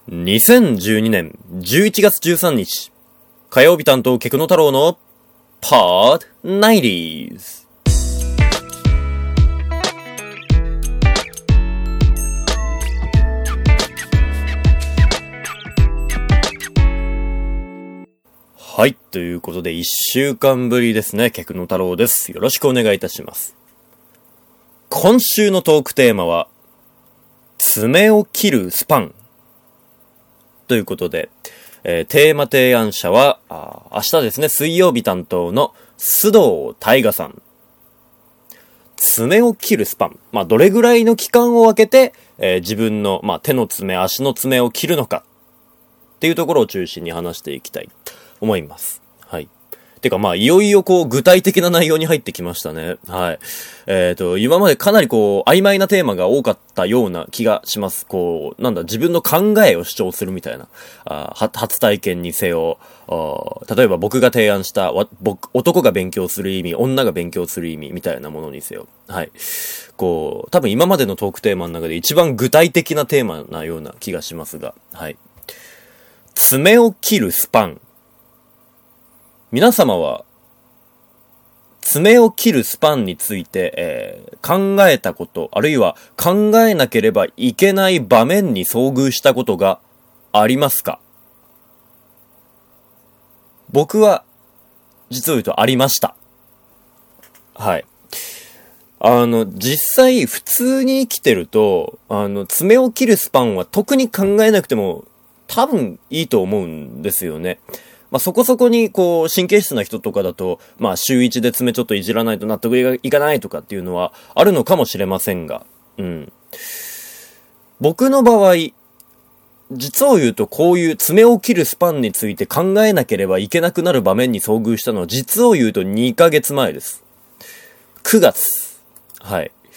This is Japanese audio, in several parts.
2012年11月13日火曜日担当ケクノ太郎のパート90s。はい、ということで1週間ぶりですね。ケクノ太郎です。よろしくお願いいたします。今週のトークテーマは爪を切るスパンということで、テーマ提案者は明日ですね、水曜日担当の須藤大河さん。爪を切るスパン、どれぐらいの期間を空けて、自分の、手の爪、足の爪を切るのかっていうところを中心に話していきたいと思います。はい。てかいよいよ具体的な内容に入ってきましたね。はい。今までかなり曖昧なテーマが多かったような気がします。自分の考えを主張するみたいな。初体験にせよ、例えば僕が提案した、男が勉強する意味、女が勉強する意味みたいなものにせよ。はい。多分今までのトークテーマの中で一番具体的なテーマなような気がしますが、はい。爪を切るスパン。皆様は、爪を切るスパンについて、考えたこと、あるいは考えなければいけない場面に遭遇したことがありますか？僕は、実を言うとありました。はい。実際普通に生きてると、爪を切るスパンは特に考えなくても多分いいと思うんですよね。そこそこに神経質な人とかだと、週1で爪ちょっといじらないと納得がいかないとかっていうのはあるのかもしれませんが、僕の場合、実を言うとこういう爪を切るスパンについて考えなければいけなくなる場面に遭遇したのは実を言うと2ヶ月前です。9月。はい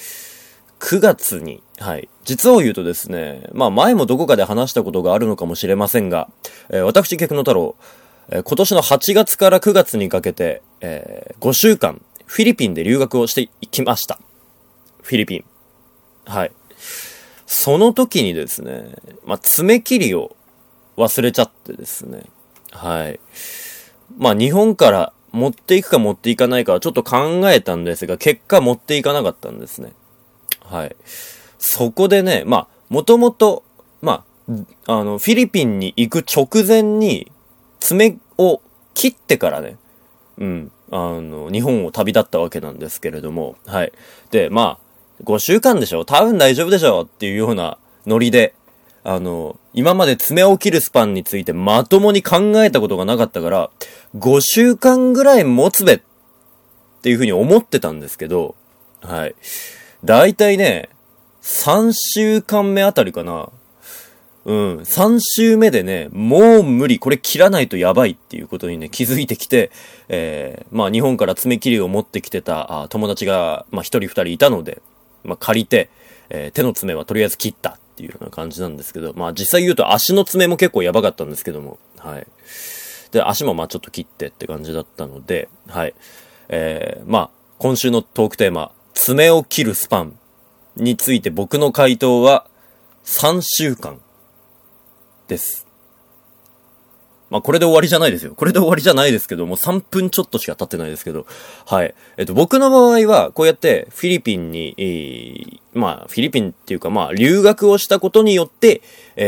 。9月に、はい。実を言うとですね、前もどこかで話したことがあるのかもしれませんが、私、ケクノ太郎、今年の8月から9月にかけて、5週間、フィリピンで留学をしてきました。フィリピン。はい。その時にですね、爪切りを忘れちゃってですね。はい。日本から持っていくか持っていかないかはちょっと考えたんですが、結果持っていかなかったんですね。はい。そこでね、もともと、フィリピンに行く直前に、爪を切ってからね、日本を旅立ったわけなんですけれども、はい。で、5週間でしょ？多分大丈夫でしょ？っていうようなノリで、今まで爪を切るスパンについてまともに考えたことがなかったから、5週間ぐらい持つべっていうふうに思ってたんですけど、はい。だいたいね、3週間目あたりかな。3週目でね、もう無理、これ切らないとやばいっていうことにね、気づいてきて、日本から爪切りを持ってきてた友達が、1人2人いたので、借りて、手の爪はとりあえず切ったっていうような感じなんですけど、実際言うと足の爪も結構やばかったんですけども、はい。で、足もちょっと切ってって感じだったので、はい。今週のトークテーマ、爪を切るスパンについて僕の回答は3週間です。これで終わりじゃないですよ。これで終わりじゃないですけども、3分ちょっとしか経ってないですけど、はい。僕の場合は、こうやってフィリピンに、フィリピンっていうか留学をしたことによって、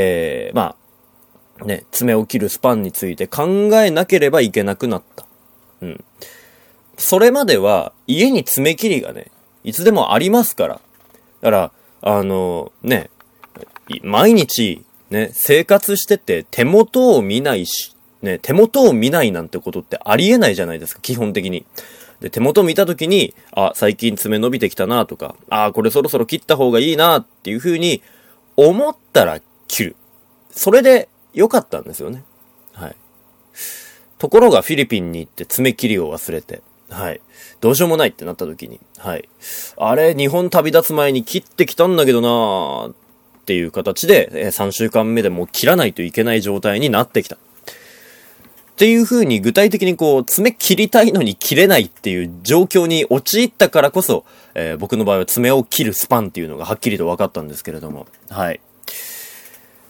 爪を切るスパンについて考えなければいけなくなった。それまでは、家に爪切りがね、いつでもありますから。だから、毎日、生活してて手元を見ないし、手元を見ないなんてことってありえないじゃないですか、基本的に。で、手元見たときに、最近爪伸びてきたなとか、これそろそろ切った方がいいなっていう風に思ったら切る。それで良かったんですよね。はい。ところがフィリピンに行って爪切りを忘れて、はい。どうしようもないってなったときに、はい。日本旅立つ前に切ってきたんだけどなーっていう形で、3週間目でもう切らないといけない状態になってきた。っていう風に具体的に爪切りたいのに切れないっていう状況に陥ったからこそ、僕の場合は爪を切るスパンっていうのがはっきりと分かったんですけれども、はい。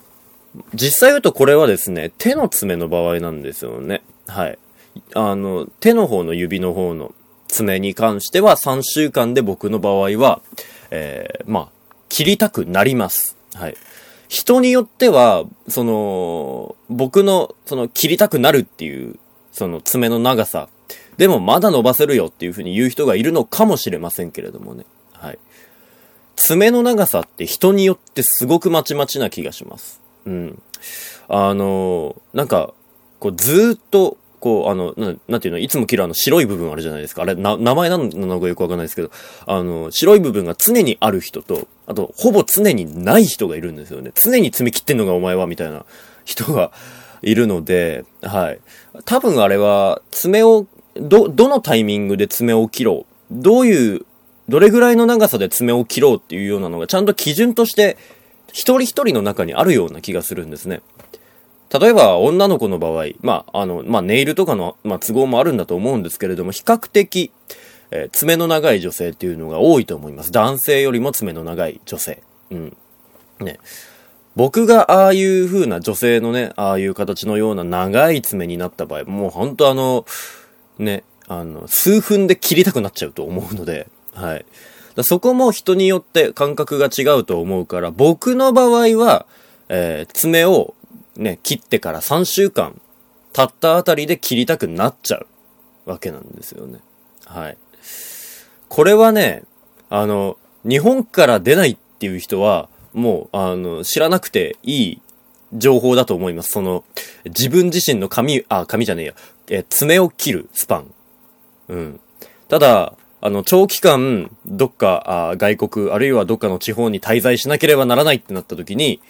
実際言うとこれはですね、手の爪の場合なんですよね。はい。手の方の指の方の爪に関しては3週間で僕の場合は、切りたくなります。はい。人によっては、僕の、切りたくなるっていう、爪の長さ、でもまだ伸ばせるよっていう風に言う人がいるのかもしれませんけれどもね。はい。爪の長さって人によってすごくまちまちな気がします。うん。なんか、こう、ずーっと、こう、なんていうの、いつも切る白い部分あるじゃないですか。あれ、名前なのかよくわかんないですけど、白い部分が常にある人と、あと、ほぼ常にない人がいるんですよね。常に爪切ってんのがお前は、みたいな人がいるので、はい。多分あれは、爪を、どのタイミングで爪を切ろう、どれぐらいの長さで爪を切ろうっていうようなのが、ちゃんと基準として、一人一人の中にあるような気がするんですね。例えば、女の子の場合、ネイルとかの、都合もあるんだと思うんですけれども、比較的、爪の長い女性っていうのが多いと思います。男性よりも爪の長い女性。うん。ね。僕がああいう風な女性のね、ああいう形のような長い爪になった場合、もうほんと数分で切りたくなっちゃうと思うので、はい。そこも人によって感覚が違うと思うから、僕の場合は、爪をね、切ってから3週間経ったあたりで切りたくなっちゃうわけなんですよね。はい。これはね、日本から出ないっていう人は、もう、知らなくていい情報だと思います。自分自身の髪じゃねえや、爪を切るスパン。うん。ただ、長期間、どっか、外国、あるいはどっかの地方に滞在しなければならないってなった時に、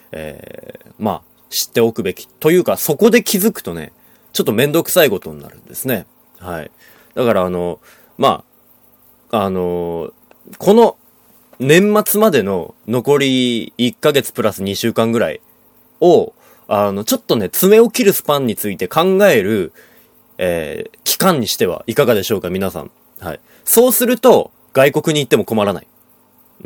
知っておくべき。というか、そこで気づくとね、ちょっとめんどくさいことになるんですね。はい。だからこの年末までの残り1ヶ月プラス2週間ぐらいを、ちょっとね、爪を切るスパンについて考える、期間にしてはいかがでしょうか、皆さん。はい。そうすると、外国に行っても困らない。うん。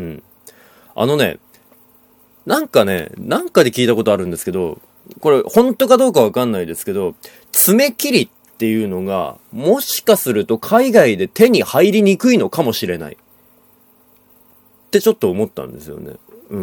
なんかで聞いたことあるんですけど、これ本当かどうかわかんないですけど、爪切りっていうのが、もしかすると海外で手に入りにくいのかもしれない。ってちょっと思ったんですよね。うん。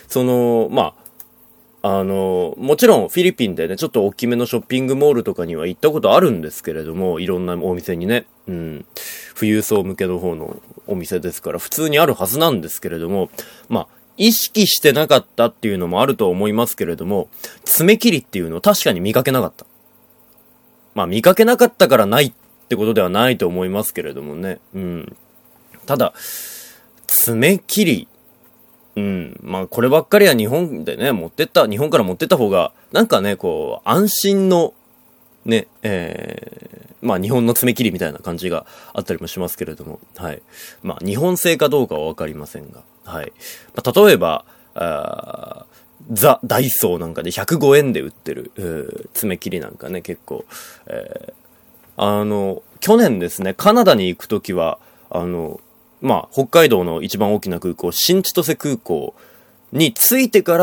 もちろんフィリピンでね、ちょっと大きめのショッピングモールとかには行ったことあるんですけれども、いろんなお店にね、うん。富裕層向けの方のお店ですから、普通にあるはずなんですけれども、意識してなかったっていうのもあると思いますけれども、爪切りっていうのを確かに見かけなかった。見かけなかったからないってことではないと思いますけれどもね。うん。ただ、爪切り、うん。こればっかりは日本から持ってった方が、なんかね、こう、安心の、ね、日本の爪切りみたいな感じがあったりもしますけれども、はい。日本製かどうかはわかりませんが、はい。例えば、ザ・ダイソーなんかで105円で売ってる、爪切りなんかね、結構、去年ですね、カナダに行くときは、北海道の一番大きな空港、新千歳空港に着いてから、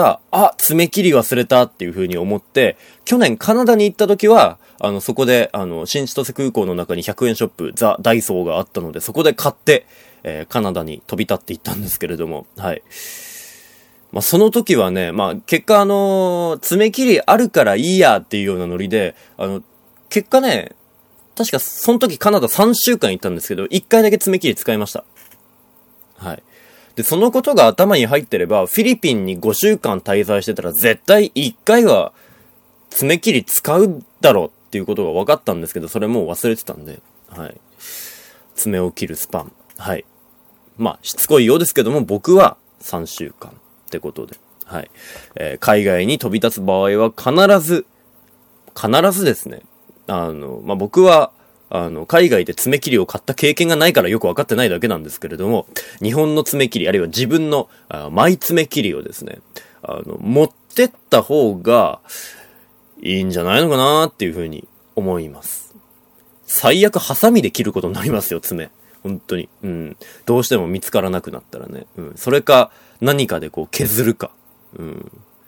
爪切り忘れたっていう風に思って、去年カナダに行った時は、そこで、新千歳空港の中に100円ショップ、ザ・ダイソーがあったので、そこで買って、カナダに飛び立って行ったんですけれども、はい。その時はね、結果爪切りあるからいいやっていうようなノリで、結果ね、確かその時カナダ3週間行ったんですけど、1回だけ爪切り使いました。はい。で、そのことが頭に入ってれば、フィリピンに5週間滞在してたら、絶対1回は爪切り使うだろうっていうことが分かったんですけど、それもう忘れてたんで、はい。爪を切るスパン。はい。しつこいようですけども、僕は3週間ってことで、はい。海外に飛び立つ場合は必ずですね、僕は、海外で爪切りを買った経験がないからよくわかってないだけなんですけれども、日本の爪切り、あるいは自分のマイ爪切りをですね、持ってった方がいいんじゃないのかなっていうふうに思います。最悪ハサミで切ることになりますよ、爪。本当に。うん。どうしても見つからなくなったらね。うん。それか、何かでこう削るか。うん。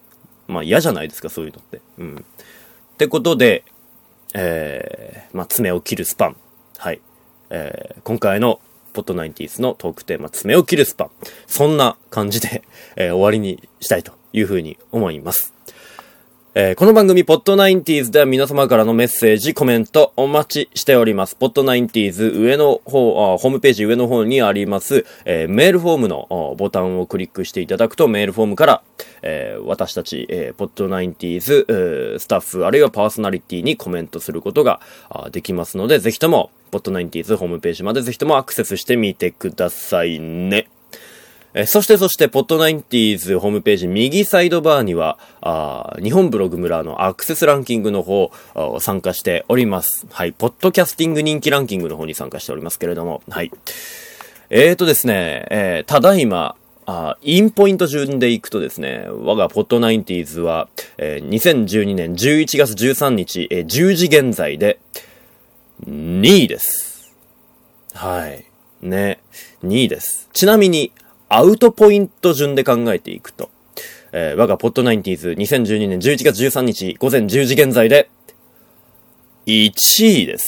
まあ嫌じゃないですか、そういうのって。ってことで、まあ爪を切るスパン。はい。今回のポッドナインティーズのトークテーマ、爪を切るスパン。そんな感じで、終わりにしたいというふうに思います。この番組、ポッドナインティーズでは皆様からのメッセージ、コメントお待ちしております。ポッドナインティーズホームページ上の方にあります、メールフォームのボタンをクリックしていただくと、メールフォームから、私たち、ポッドナインティーズ、スタッフ、あるいはパーソナリティにコメントすることができますので、ぜひとも、ポッドナインティーズホームページまでぜひともアクセスしてみてくださいね。そして、ポッドナインティーズホームページ右サイドバーには、日本ブログ村のアクセスランキングの方、参加しております。はい。ポッドキャスティング人気ランキングの方に参加しておりますけれども、はい。ですね、ただいま、インポイント順でいくとですね、我がポッドナインティーズは、2012年11月13日、10時現在で、2位です。はい。ね、2位です。ちなみに、アウトポイント順で考えていくと、我がポッドナインティーズ2012年11月13日午前10時現在で1位です。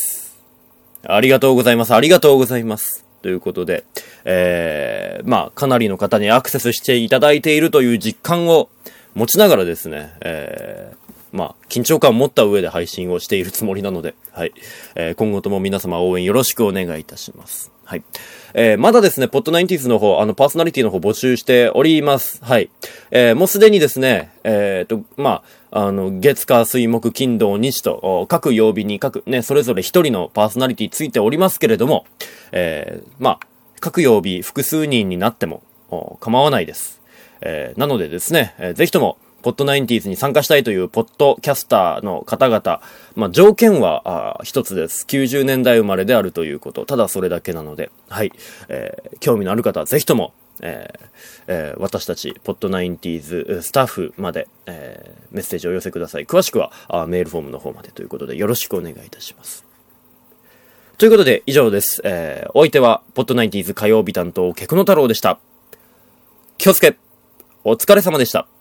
ありがとうございます。ありがとうございます。ということで、まあかなりの方にアクセスしていただいているという実感を持ちながらですね、まあ緊張感を持った上で配信をしているつもりなので、はい、今後とも皆様応援よろしくお願いいたします。はい。まだですね、ポッドナインティーズの方、パーソナリティの方募集しております。はい。もうすでにですね、まあ、月火水木金土日と、各曜日にね、それぞれ一人のパーソナリティついておりますけれども、まあ、各曜日複数人になっても、構わないです。なのでですね、ぜひとも、ポッドナインティーズに参加したいというポッドキャスターの方々、まあ、条件は一つです。90年代生まれであるということ。ただそれだけなので、はい。興味のある方はぜひとも、私たち、ポッドナインティーズスタッフまで、メッセージをお寄せください。詳しくはメールフォームの方までということでよろしくお願いいたします。ということで以上です。お相手は、ポッドナインティーズ火曜日担当、ケクノ太郎でした。気をつけ、お疲れ様でした。